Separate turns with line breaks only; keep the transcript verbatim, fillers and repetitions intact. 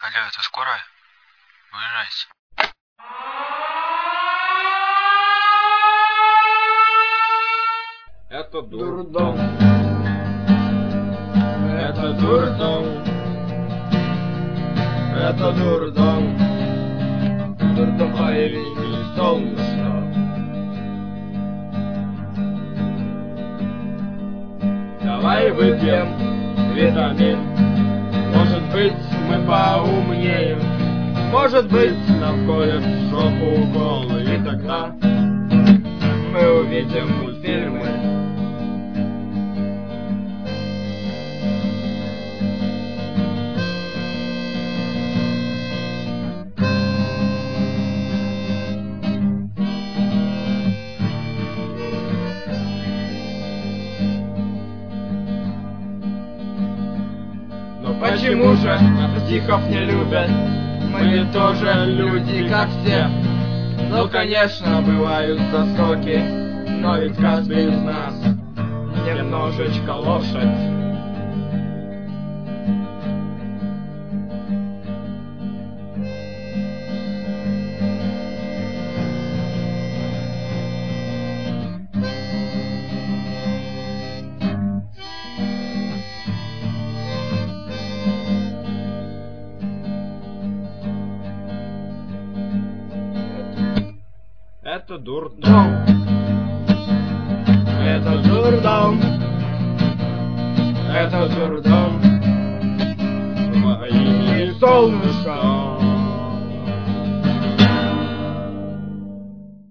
Алло, это скорая? Выезжайте.
Это дурдом. Это дурдом. Это дурдом. Дурдом по имени Солнышко. Давай выпьем витамин. Может быть, мы поумнеем. Может быть, нам вколят в жопу уколы. И тогда мы увидим мультфильмы. Но почему же психов не любят? Мы ведь тоже люди, как все. Ну, конечно, бывают заскоки, но ведь каждый из нас немножечко лошадь. Это дурдом.